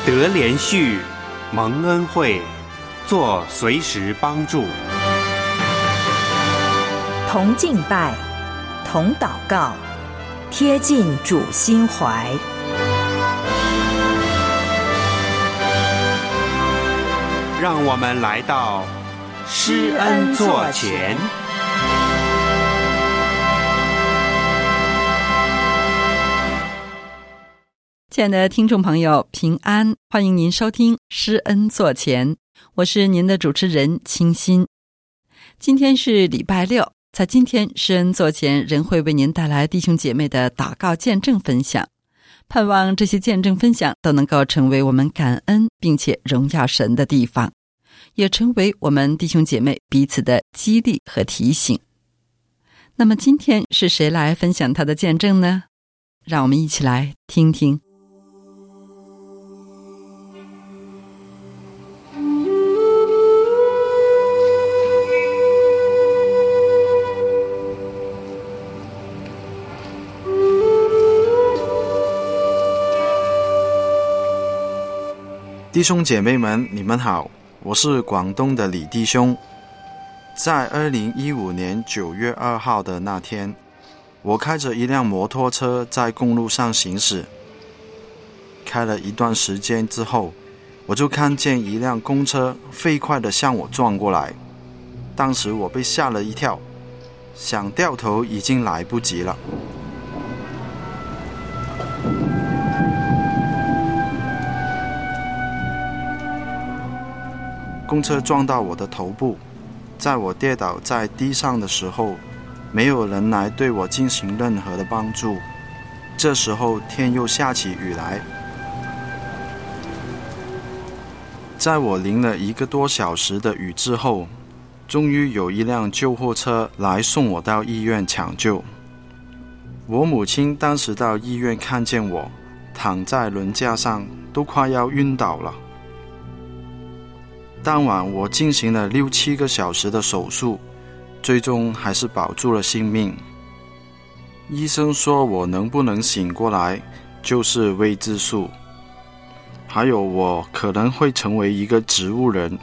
得连续，蒙恩惠，做随时帮助。 同敬拜，同祷告，贴近主心怀。 让我们来到施恩座前。 亲爱的听众朋友，平安，欢迎您收听施恩座前，我是您的主持人清心。今天是礼拜六，在今天施恩座前仍会为您带来弟兄姐妹的祷告见证分享，盼望这些见证分享都能够成为我们感恩并且荣耀神的地方，也成为我们弟兄姐妹彼此的激励和提醒。那么今天是谁来分享他的见证呢？让我们一起来听听。 弟兄姐妹们，你们好，我是广东的李弟兄。在2015年9月2号的那天，我开着一辆摩托车在公路上行驶，开了一段时间之后，我就看见一辆公车飞快地向我撞过来。当时我被吓了一跳，想掉头已经来不及了。公车撞到我的头部，在我跌倒在地上的时候，没有人来对我进行任何的帮助。这时候天又下起雨来。在我淋了1个多小时的雨之后，终于有一辆救护车来送我到医院抢救。我母亲当时到医院看见我躺在轮架上，都快要晕倒了。当晚我进行了6、7个小时的手术，最终还是保住了性命。医生说我能不能醒过来就是未知数，还有我可能会成为一个植物人。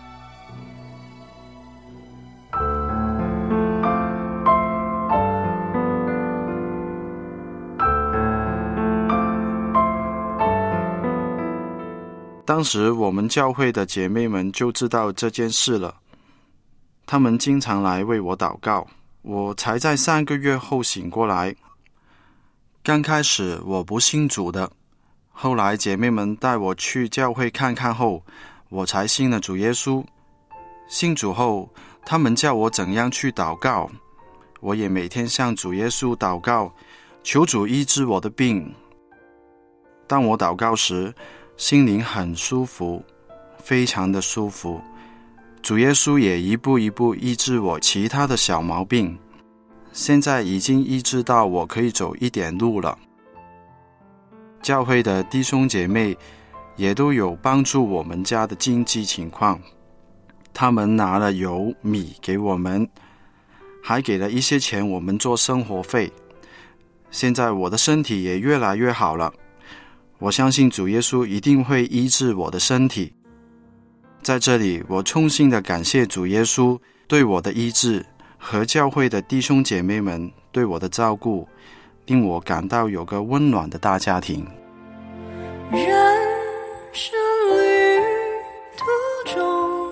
当时我们教会的姐妹们就知道这件事了，她们经常来为我祷告。我才在3个月后醒过来。刚开始我不信主的，后来姐妹们带我去教会看看后，我才信了主耶稣。信主后，他们叫我怎样去祷告，我也每天向主耶稣祷告，求主医治我的病。当我祷告时，心灵很舒服，非常的舒服。主耶稣也一步一步医治我其他的小毛病，现在已经医治到我可以走一点路了。教会的弟兄姐妹也都有帮助我们家的经济情况，他们拿了油米给我们，还给了一些钱我们做生活费。现在我的身体也越来越好了，我相信主耶稣一定会医治我的身体。在这里，我衷心的感谢主耶稣对我的医治和教会的弟兄姐妹们对我的照顾，令我感到有个温暖的大家庭。 人生旅途中，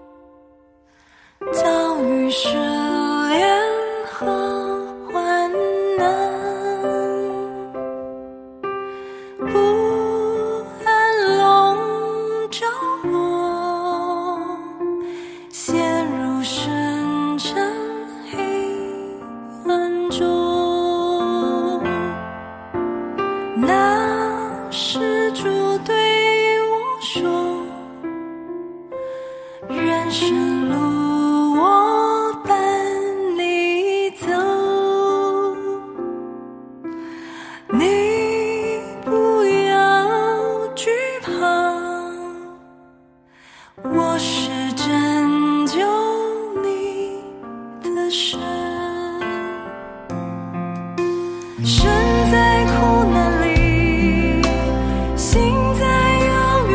遭遇失恋和患难，不安笼罩我，陷入深沉黑暗中。那是主对我说，人生路我伴你走，你不要惧怕，我是拯救你的神。身在苦难里，心在摇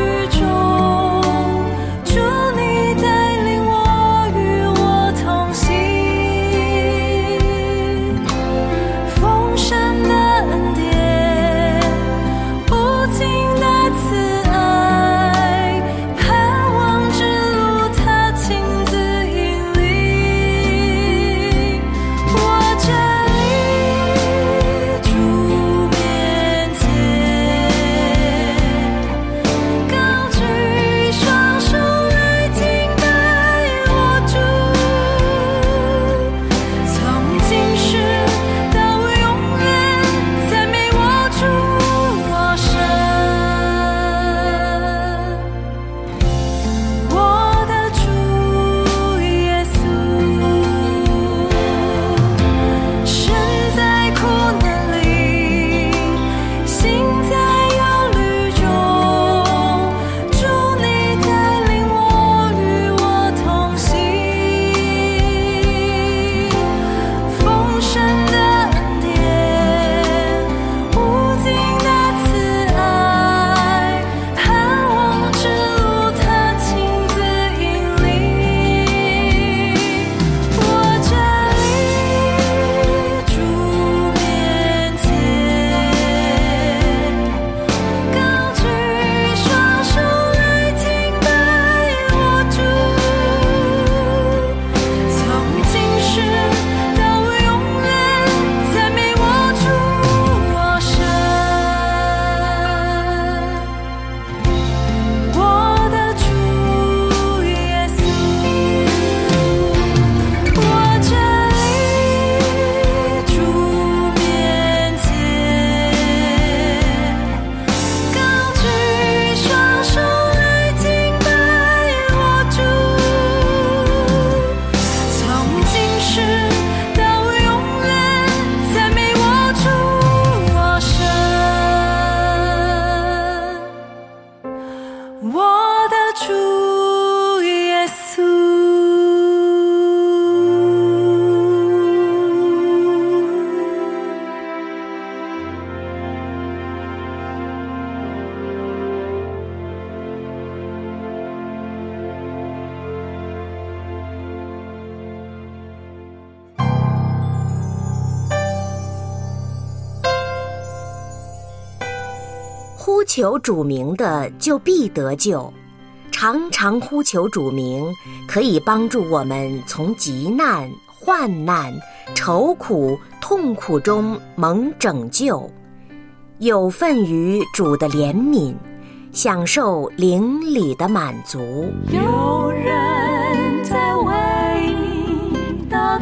呼求主名的就必得救。常常呼求主名，可以帮助我们从急难、患难、愁苦、痛苦中蒙拯救，有份于主的怜悯，享受灵里的满足。 有人在为你祷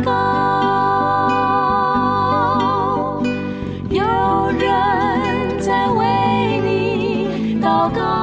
告，有人在为你祷告。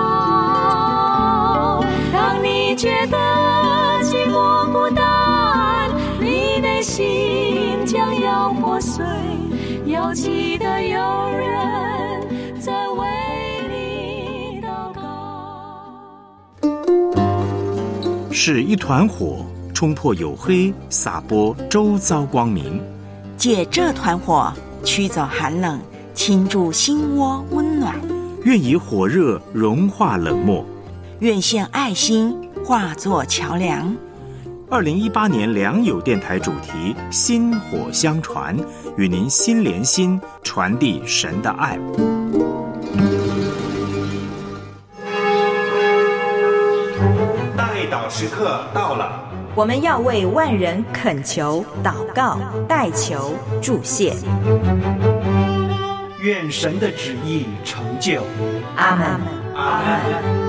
当你觉得寂寞孤单，你内心将要破碎，要记得有人在为你祷告。 是一团火，冲破黝黑，洒播周遭光明。 借这团火驱走寒冷，倾注心窝温暖。 愿以火热融化冷漠， 愿献爱心化作桥梁。 2018年良友电台主题薪火相传，与您心连心，传递神的爱。代祷时刻到了， 我们要为万人恳求、祷告、代求、祝谢。 愿神的旨意成就。 阿们。 阿们。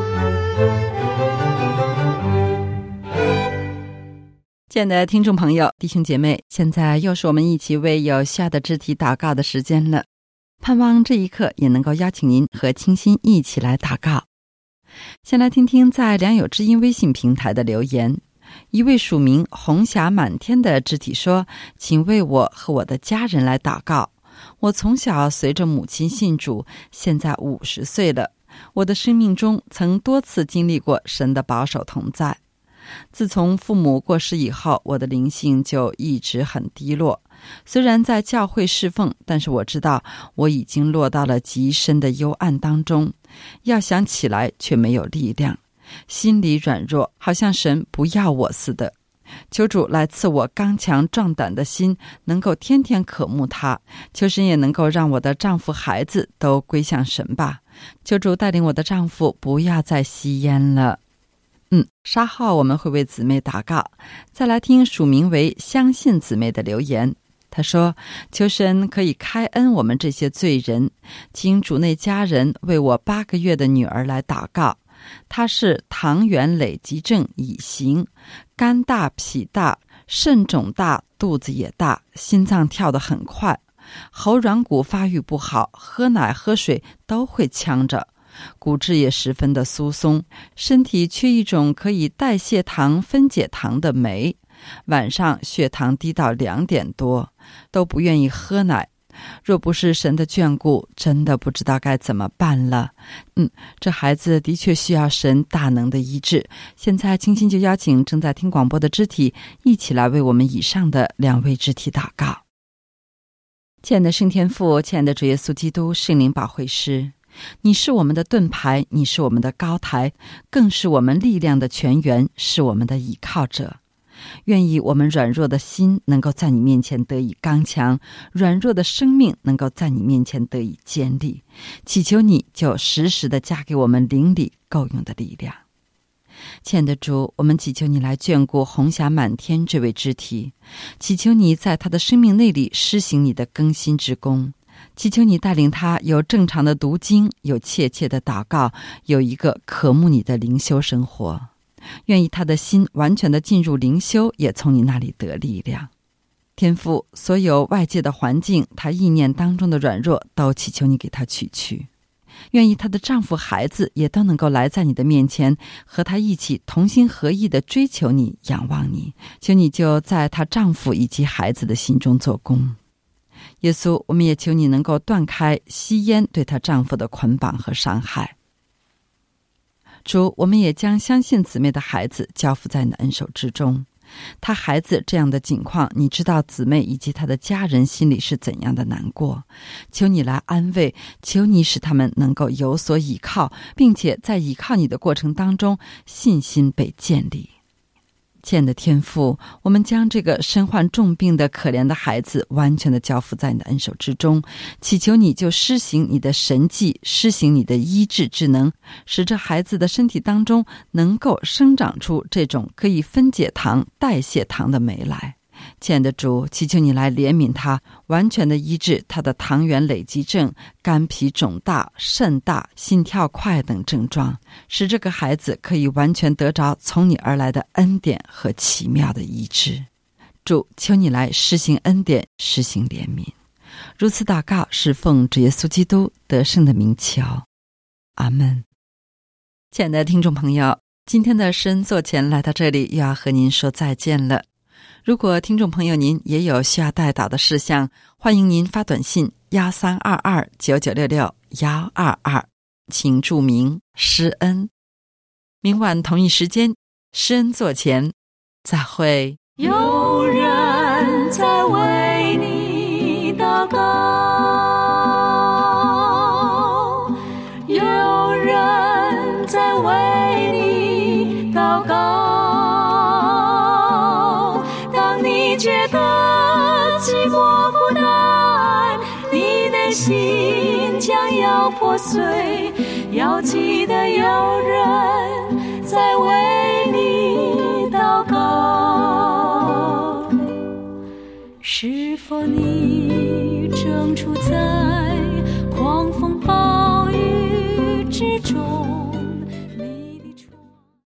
亲爱的听众朋友、弟兄姐妹，现在又是我们一起为有需要的肢体祷告的时间了。盼望这一刻也能够邀请您和清心一起来祷告。先来听听在良友之音微信平台的留言。一位署名红霞满天的肢体说，请为我和我的家人来祷告。我从小随着母亲信主，现在50岁了。我的生命中曾多次经历过神的保守同在。自从父母过世以后，我的灵性就一直很低落。虽然在教会侍奉，但是我知道我已经落到了极深的幽暗当中，要想起来却没有力量，心里软弱，好像神不要我似的。求主来赐我刚强壮胆的心，能够天天渴慕他。求神也能够让我的丈夫孩子都归向神吧。求主带领我的丈夫不要再吸烟了。稍后我们会为姊妹祷告。再来听署名为相信姊妹的留言。他说，求神可以开恩我们这些罪人，请主内家人为我8个月的女儿来祷告。她是糖原累积症乙型，肝大脾大，肾肿大，肚子也大，心脏跳得很快，喉软骨发育不好，喝奶喝水都会呛着，骨质也十分的疏松，身体缺一种可以代谢糖分解糖的酶，晚上血糖低到2点多，都不愿意喝奶。若不是神的眷顾，真的不知道该怎么办了。这孩子的确需要神大能的医治。现在清心就邀请正在听广播的肢体一起来为我们以上的2位肢体祷告。亲爱的圣天父，亲爱的主耶稣基督，圣灵保惠师，你是我们的盾牌，你是我们的高台，更是我们力量的泉源，是我们的倚靠者。愿意我们软弱的心能够在你面前得以刚强，软弱的生命能够在你面前得以坚立。祈求你就时时地加给我们灵里够用的力量。亲爱的主，我们祈求你来眷顾红霞满天这位肢体，祈求你在他的生命内里施行你的更新之功，祈求你带领他有正常的读经，有切切的祷告，有一个渴慕你的灵修生活。愿意他的心完全的进入灵修，也从你那里得力量。天父，所有外界的环境，他意念当中的软弱，都祈求你给他取去。愿意她的丈夫孩子也都能够来在你的面前，和她一起同心合意地追求你，仰望你。求你就在她丈夫以及孩子的心中做工。耶稣，我们也求你能够断开吸烟对她丈夫的捆绑和伤害。主，我们也将相信姊妹的孩子交付在你的恩手之中。她孩子这样的境况，你知道姊妹以及她的家人心里是怎样的难过。求你来安慰，求你使他们能够有所倚靠，并且在倚靠你的过程当中，信心被建立。 亲爱的天父，我们将这个身患重病的可怜的孩子完全的交付在你的恩手之中，祈求你就施行你的神迹，施行你的医治之能，使这孩子的身体当中能够生长出这种可以分解糖、代谢糖的酶来。亲爱的主，祈求你来怜悯他，完全的医治他的糖原累积症、肝脾肿大、肾大、心跳快等症状，使这个孩子可以完全得着从你而来的恩典和奇妙的医治。主，求你来施行恩典，施行怜悯。如此祷告，是奉主耶稣基督得胜的名求，阿们。亲爱的听众朋友，今天的施恩座前来到这里，又要和您说再见了。如果听众朋友您也有需要代祷的事项，欢迎您发短信132299661122，请注明施恩。明晚同一时间，施恩座前再会。 有人在为你祷告，有人在为你祷告。觉得寂寞孤单，你内心将要破碎，要记得有人在为你祷告。是否你正处在